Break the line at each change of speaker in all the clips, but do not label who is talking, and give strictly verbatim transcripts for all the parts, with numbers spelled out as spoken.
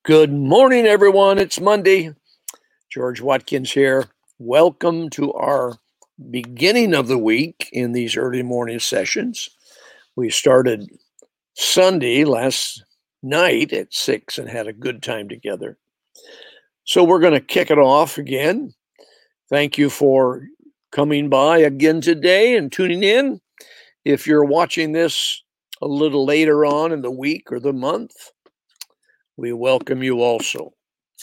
Good morning, everyone. It's Monday. George Watkins here. Welcome to our beginning of the week in these early morning sessions. We started Sunday last night at six and had a good time together. So we're going to kick it off again. Thank you for coming by again today and tuning in. If you're watching this a little later on in the week or the month, we welcome you also.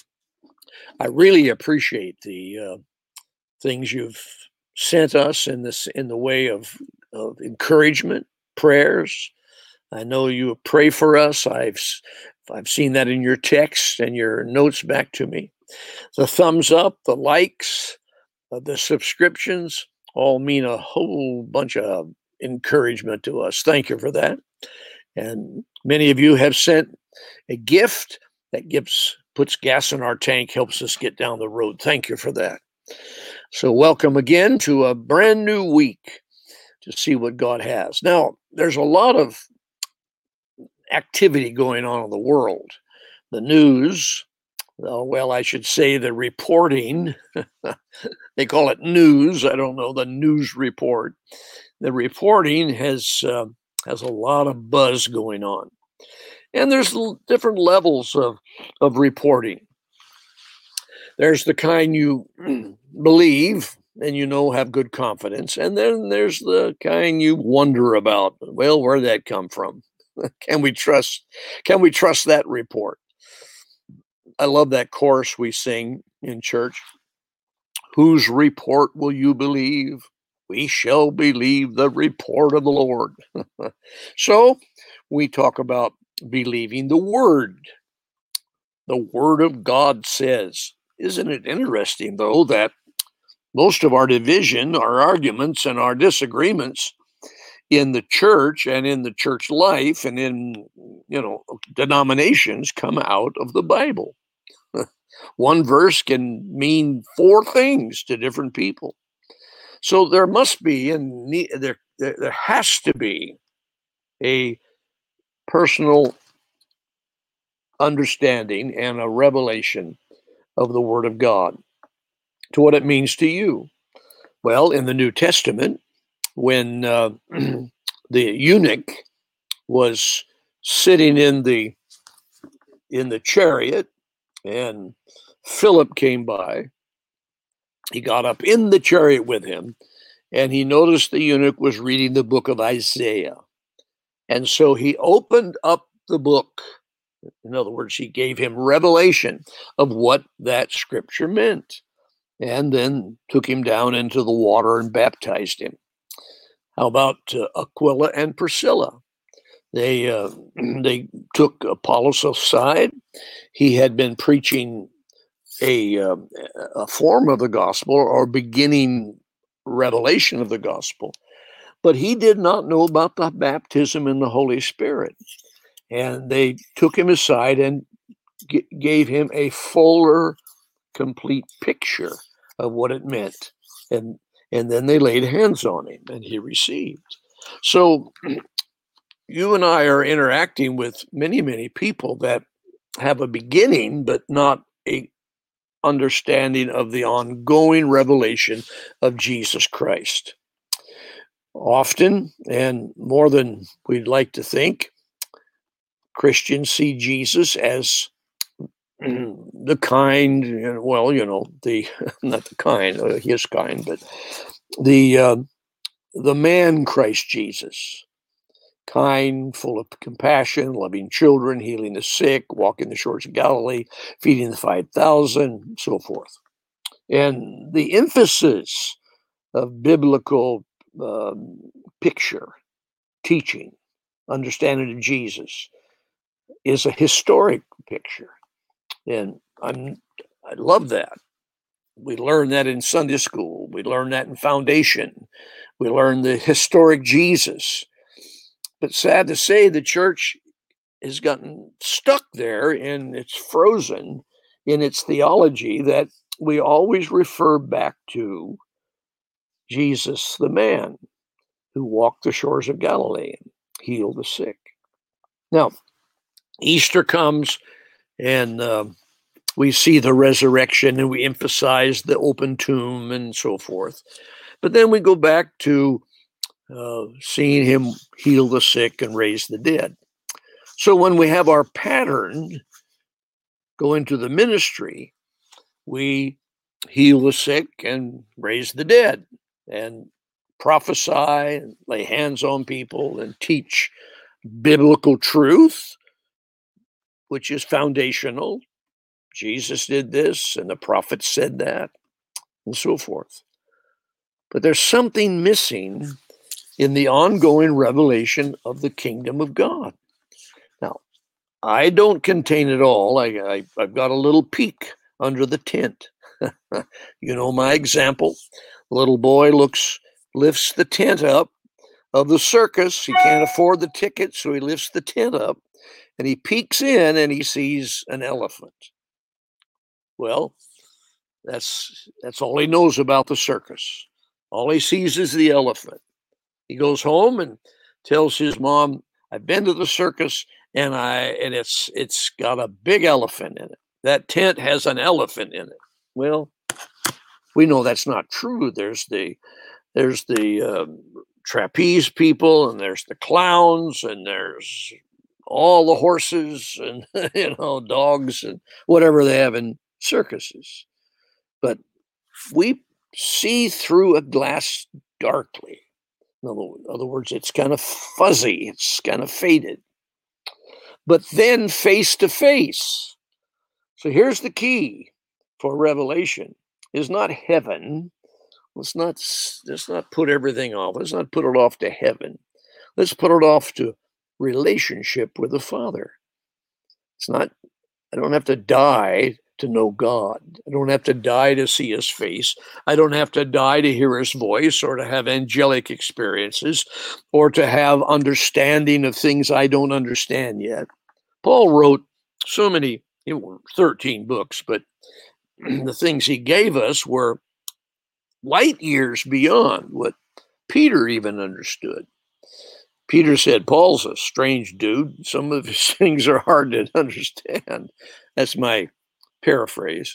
I really appreciate the uh, things you've sent us in this in the way of, of encouragement, prayers. I know you pray for us. I've I've seen that in your texts and your notes back to me. The thumbs up, the likes, uh, the subscriptions all mean a whole bunch of encouragement to us. Thank you for that. And many of you have sent a gift that gives puts gas in our tank, helps us get down the road. Thank you for that. So welcome again to a brand new week to see what God has. Now, there's a lot of activity going on in the world. The news, oh, well, I should say the reporting, they call it news. I don't know, the news report. The reporting has, uh, has a lot of buzz going on. And there's different levels of, of reporting. There's the kind you believe and you know have good confidence. And then there's the kind you wonder about. Well, where'd that come from? Can we trust, can we trust that report? I love that chorus we sing in church. Whose report will you believe? We shall believe the report of the Lord. So we talk about believing the word. The word of God says. Isn't it interesting, though, that most of our division, our arguments, and our disagreements in the church and in the church life and in, you know, denominations come out of the Bible. One verse can mean four things to different people. So there must be, and there, there, there has to be a personal understanding and a revelation of the Word of God to what it means to you. Well, in the New Testament, when uh, the eunuch was sitting in the in the chariot and Philip came by, he got up in the chariot with him and he noticed the eunuch was reading the book of Isaiah. And so he opened up the book. In other words, he gave him revelation of what that scripture meant, and then took him down into the water and baptized him. How about uh, Aquila and Priscilla? They uh, they took Apollos aside. He had been preaching a uh, a form of the gospel or beginning revelation of the gospel, but he did not know about the baptism in the Holy Spirit. And they took him aside and g- gave him a fuller, complete picture of what it meant. And, and then they laid hands on him and he received. So you and I are interacting with many, many people that have a beginning, but not a understanding of the ongoing revelation of Jesus Christ. Often, and more than we'd like to think, Christians see Jesus as the kind, well, you know, the not the kind, uh, his kind, but the uh, the man Christ Jesus, kind, full of compassion, loving children, healing the sick, walking the shores of Galilee, feeding the five thousand, so forth. And the emphasis of biblical um, picture, teaching, understanding of Jesus is a historic picture. And I'm, I love that. We learn that in Sunday school. We learn that in foundation. We learn the historic Jesus. But sad to say, the church has gotten stuck there and it's frozen in its theology that we always refer back to Jesus, the man who walked the shores of Galilee and healed the sick. Now, Easter comes, And um, we see the resurrection and we emphasize the open tomb and so forth. But then we go back to uh, seeing him heal the sick and raise the dead. So when we have our pattern go into the ministry, we heal the sick and raise the dead and prophesy and lay hands on people and teach biblical truth, which is foundational. Jesus did this and the prophets said that and so forth. But there's something missing in the ongoing revelation of the kingdom of God. Now, I don't contain it all. I, I, I've got a little peek under the tent. You know my example. The little boy looks, lifts the tent up of the circus. He can't afford the ticket, so he lifts the tent up, and he peeks in and he sees an elephant. Well, that's that's all he knows about the circus. All he sees is the elephant. He goes home and tells his mom, "I've been to the circus, and I and it's it's got a big elephant in it. That tent has an elephant in it." Well, we know that's not true. There's the there's the um, trapeze people, and there's the clowns, and there's all the horses, and you know, dogs, and whatever they have in circuses. But we see through a glass darkly. In other words, it's kind of fuzzy, it's kind of faded. But then face to face. So here's the key for revelation is not heaven. Let's not, let's not put everything off. Let's not put it off to heaven. Let's put it off to relationship with the Father. It's not, I don't have to die to know God. I don't have to die to see his face. I don't have to die to hear his voice or to have angelic experiences or to have understanding of things I don't understand yet. Paul wrote so many, you know, thirteen books, but the things he gave us were light years beyond what Peter even understood. Peter said, Paul's a strange dude. Some of his things are hard to understand. That's my paraphrase.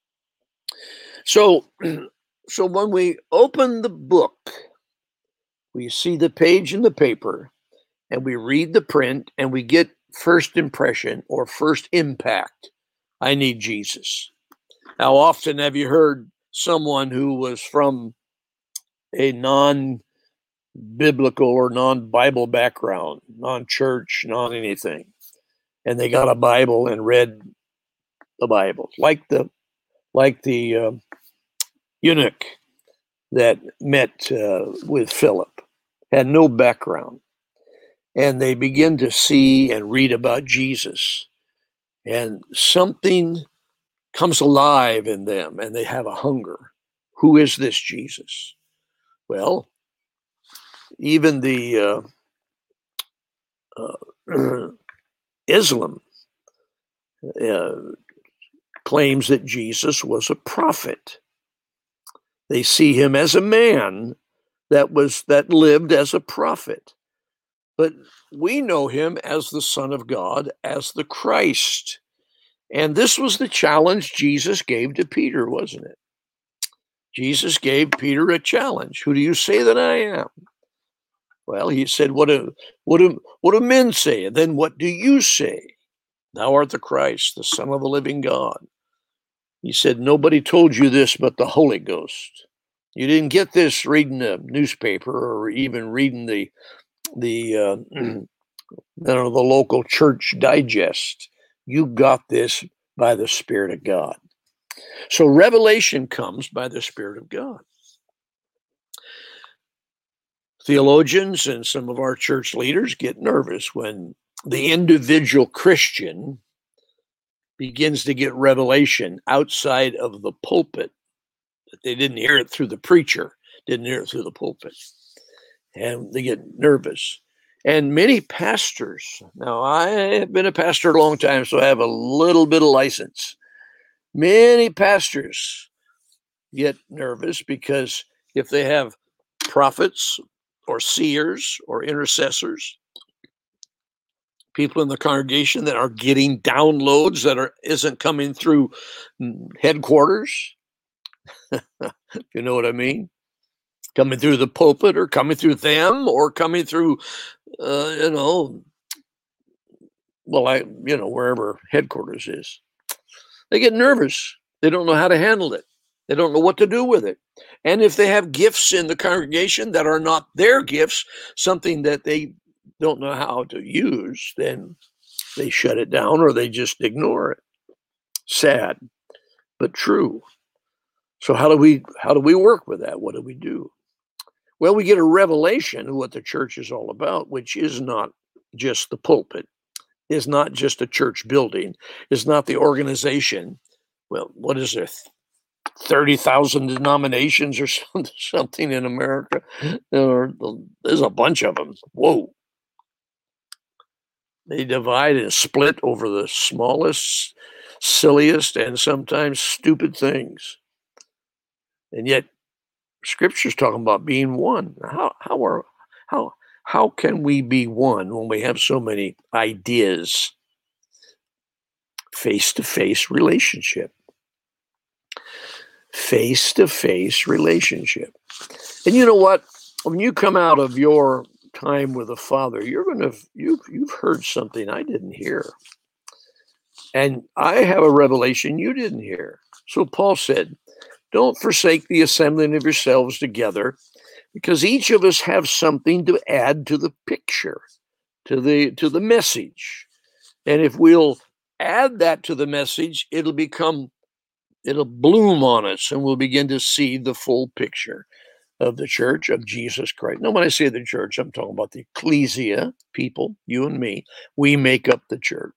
So, so when we open the book, we see the page in the paper and we read the print and we get first impression or first impact. I need Jesus. How often have you heard someone who was from a non-biblical or non-Bible background, non-church, non-anything, and they got a Bible and read the Bible, like the like the uh, eunuch that met uh, with Philip, had no background, and they begin to see and read about Jesus, and something comes alive in them, and they have a hunger. Who is this Jesus? Well, even the uh, uh, Islam uh, claims that Jesus was a prophet. They see him as a man that was that lived as a prophet. But we know him as the Son of God, as the Christ. And this was the challenge Jesus gave to Peter, wasn't it? Jesus gave Peter a challenge. Who do you say that I am? Well, he said, what do, what do, what do men say? And then what do you say? Thou art the Christ, the Son of the living God. He said, nobody told you this but the Holy Ghost. You didn't get this reading a newspaper or even reading the the uh, you know, the local church digest. You got this by the Spirit of God. So revelation comes by the Spirit of God. Theologians and some of our church leaders get nervous when the individual Christian begins to get revelation outside of the pulpit. They didn't hear it through the preacher, didn't hear it through the pulpit. And they get nervous. And many pastors, now I have been a pastor a long time, so I have a little bit of license. Many pastors get nervous because if they have prophets or seers or intercessors people in the congregation that are getting downloads that are isn't coming through headquarters. You know what I mean? Coming through the pulpit, or coming through them, or coming through, uh, you know, well, I, you know, wherever headquarters is. They get nervous. They don't know how to handle it. They don't know what to do with it. And if they have gifts in the congregation that are not their gifts, something that they don't know how to use, then they shut it down or they just ignore it. Sad, but true. So how do we how do we work with that? What do we do? Well, we get a revelation of what the church is all about, which is not just the pulpit, is not just a church building, is not the organization. Well, what is there? thirty thousand denominations or something in America? There's a bunch of them. Whoa. They divide and split over the smallest, silliest, and sometimes stupid things. And yet, Scripture's talking about being one. How how are how how can we be one when we have so many ideas? Face-to-face relationship. Face-to-face relationship. And you know what? When you come out of your time with the Father, you're gonna you've you've heard something I didn't hear. And I have a revelation you didn't hear. So Paul said, don't forsake the assembling of yourselves together, because each of us have something to add to the picture, to the to the message. And if we'll add that to the message, it'll become it'll bloom on us, and we'll begin to see the full picture of the church of Jesus Christ. Now, when I say the church, I'm talking about the ecclesia, people, you and me. We make up the church.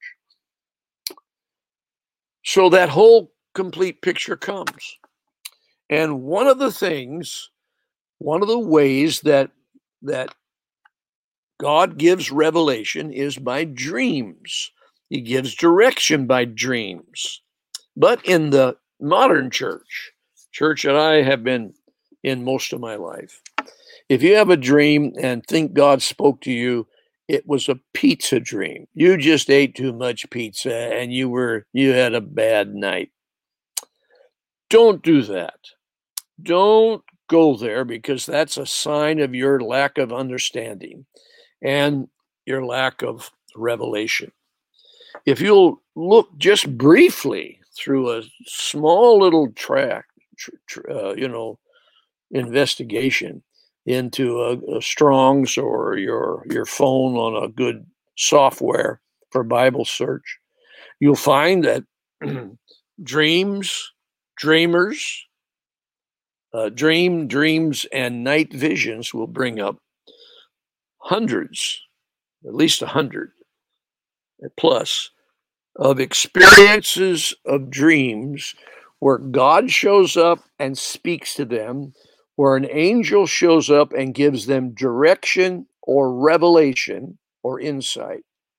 So that whole complete picture comes. And one of the things, one of the ways that that God gives revelation is by dreams. He gives direction by dreams. But in the modern church, church that I have been in most of my life, if you have a dream and think God spoke to you, it was a pizza dream. You just ate too much pizza and you were you had a bad night. Don't do that. Don't go there, because that's a sign of your lack of understanding and your lack of revelation. If you'll look just briefly through a small little track, uh, you know, investigation into a, a Strong's or your your phone on a good software for Bible search, you'll find that dreams, dreamers, uh, dream, dreams, and night visions will bring up hundreds, at least a hundred plus, of experiences of dreams where God shows up and speaks to them, where an angel shows up and gives them direction or revelation or insight.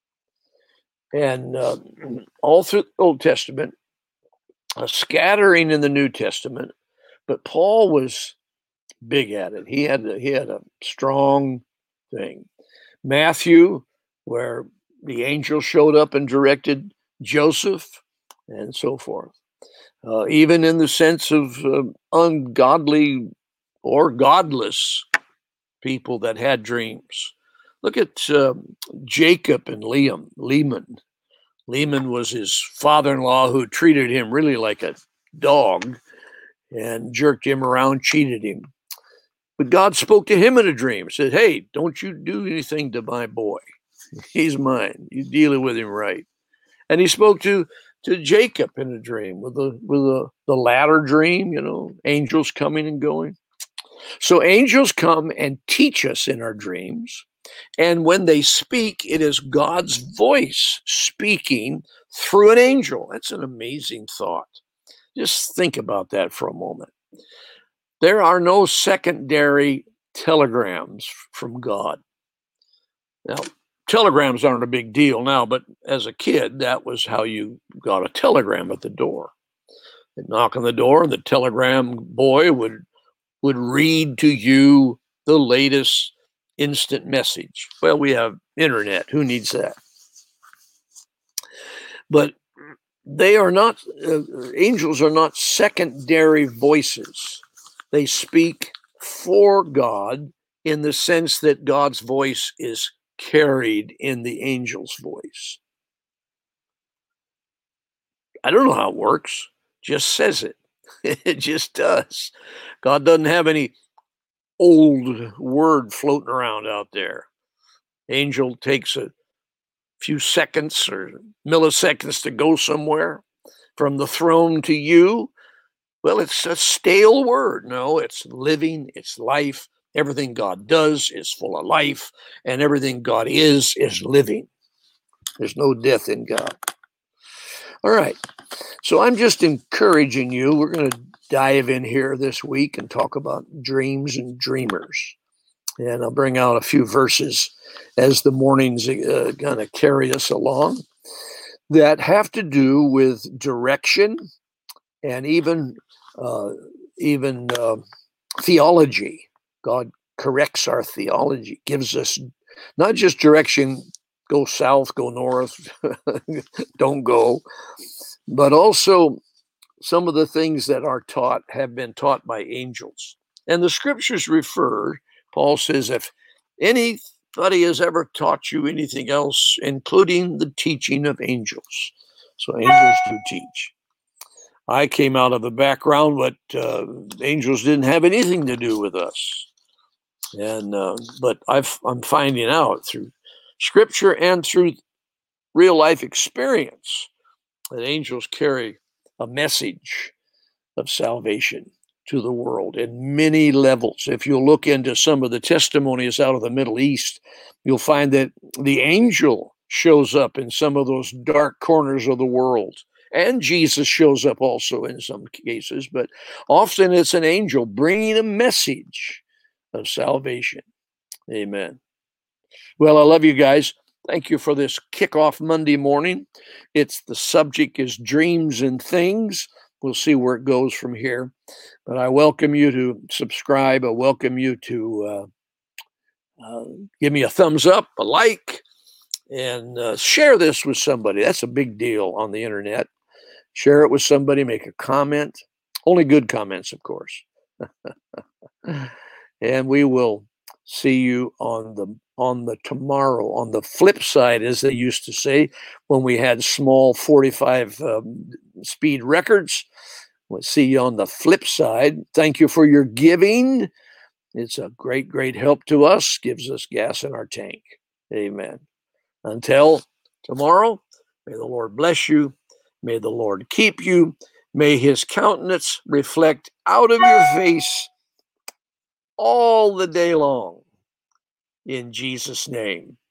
And uh, all through the Old Testament, a scattering in the New Testament, but Paul was big at it. He had a, he had a strong thing. Matthew, where the angel showed up and directed Joseph, and so forth. Uh, even in the sense of uh, ungodly or godless people that had dreams. Look at uh, Jacob and Liam, Lehman. Lehman was his father-in-law who treated him really like a dog and jerked him around, cheated him. But God spoke to him in a dream, said, hey, don't you do anything to my boy. He's mine. You deal with him right. And he spoke to, to Jacob in a dream with the with the, the ladder dream, you know, angels coming and going. So angels come and teach us in our dreams. And when they speak, it is God's voice speaking through an angel. That's an amazing thought. Just think about that for a moment. There are no secondary telegrams from God. Now, telegrams aren't a big deal now, but as a kid, that was how you got a telegram at the door. They'd knock on the door, and the telegram boy would would read to you the latest instant message. Well, we have internet. Who needs that? But they are not, uh, angels are not secondary voices. They speak for God in the sense that God's voice is carried in the angel's voice. I don't know how it works. Just says it. It just does. God doesn't have any old word floating around out there. Angel takes a few seconds or milliseconds to go somewhere from the throne to you. Well, it's a stale word. No, it's living, it's life. Everything God does is full of life, and everything God is is living. There's no death in God. All right. So I'm just encouraging you. We're going to dive in here this week and talk about dreams and dreamers. And I'll bring out a few verses as the morning's uh, going to carry us along that have to do with direction and even uh, even uh, theology. God corrects our theology, gives us not just direction, go south, go north, don't go, but also some of the things that are taught have been taught by angels. And the scriptures refer, Paul says, if anybody has ever taught you anything else, including the teaching of angels. So angels do teach. I came out of a background, but uh, angels didn't have anything to do with us. And uh, but I've, I'm finding out through scripture and through real life experience that angels carry a message of salvation to the world in many levels. If you look into some of the testimonies out of the Middle East, you'll find that the angel shows up in some of those dark corners of the world. And Jesus shows up also in some cases, but often it's an angel bringing a message of salvation. Amen. Well, I love you guys. Thank you for this kickoff Monday morning. It's the subject is dreams and things. We'll see where it goes from here. But I welcome you to subscribe. I welcome you to uh, uh, give me a thumbs up, a like, and uh, share this with somebody. That's a big deal on the internet. Share it with somebody, make a comment. Only good comments, of course. And we will see you on the on the tomorrow, on the flip side, as they used to say, when we had small forty-five um, speed records. We'll see you on the flip side. Thank you for your giving. It's a great, great help to us, gives us gas in our tank. Amen. Until tomorrow, may the Lord bless you. May the Lord keep you. May his countenance reflect out of your face all the day long. In Jesus' name.